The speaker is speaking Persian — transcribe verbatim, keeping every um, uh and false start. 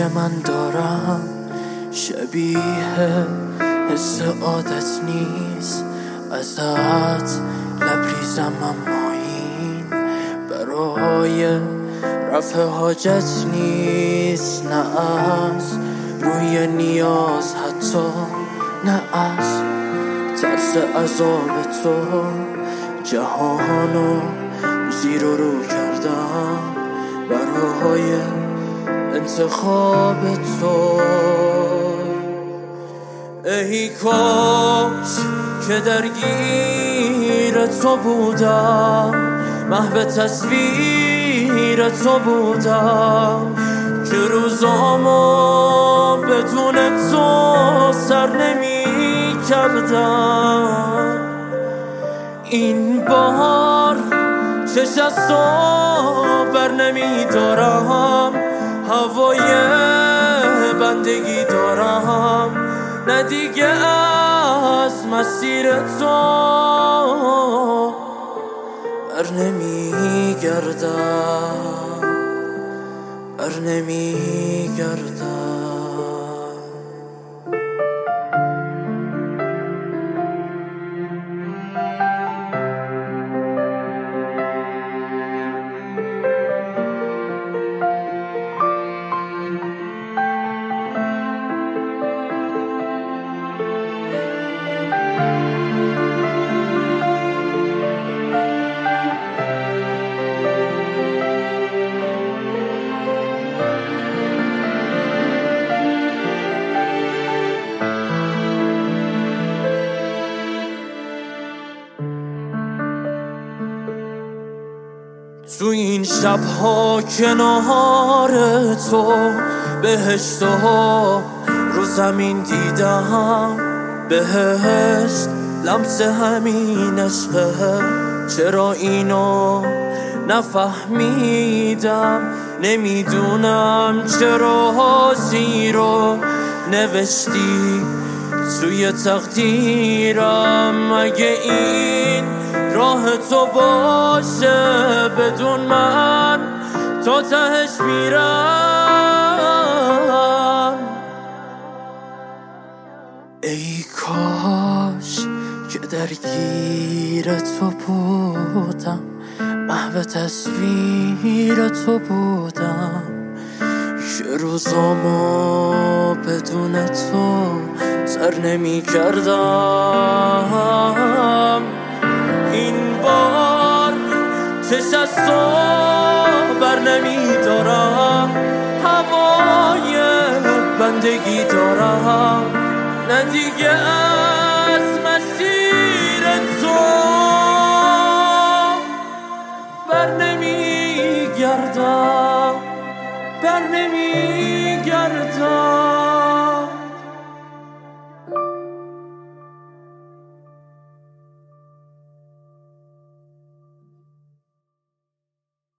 من دارم شبیه حس عادت نیست ازت لبریزم، اما این برای رفع حاجت نیست. نه از روی نیاز، حتی نه از ترس عذاب تو جهانو زیر و رو کردم برای انتخاب تو. ای کاش که درگیر تو بودم، محو تصویر تو بودم، که روزامو بدون تو سر نمی کردم. این بار چش از تو بر نمی دارم، هوای بندگی دارم، نه دیگه از مسیر تو بر نمی گردم، بر نمی گردم. تو این شبها کنار تو بهشت ها رو زمین دیدم، بهشت لمس همین عشقه. چرا اینو نفهمیدم، نمیدونم چرا زیرو نوشتی توی تقدیرم. مگه این راه تو باشه بدون من تا تهش میرم؟ ای کاش که درگیر تو بودم، محو تصویر تو بودم، که روزامو بدون تو سر نمی کردم. این بار چش از تو بر نمی دارم، هوای بندگی دارم، نه دیگه از مسیر تو بر نمی گردم، بر نمی گردم.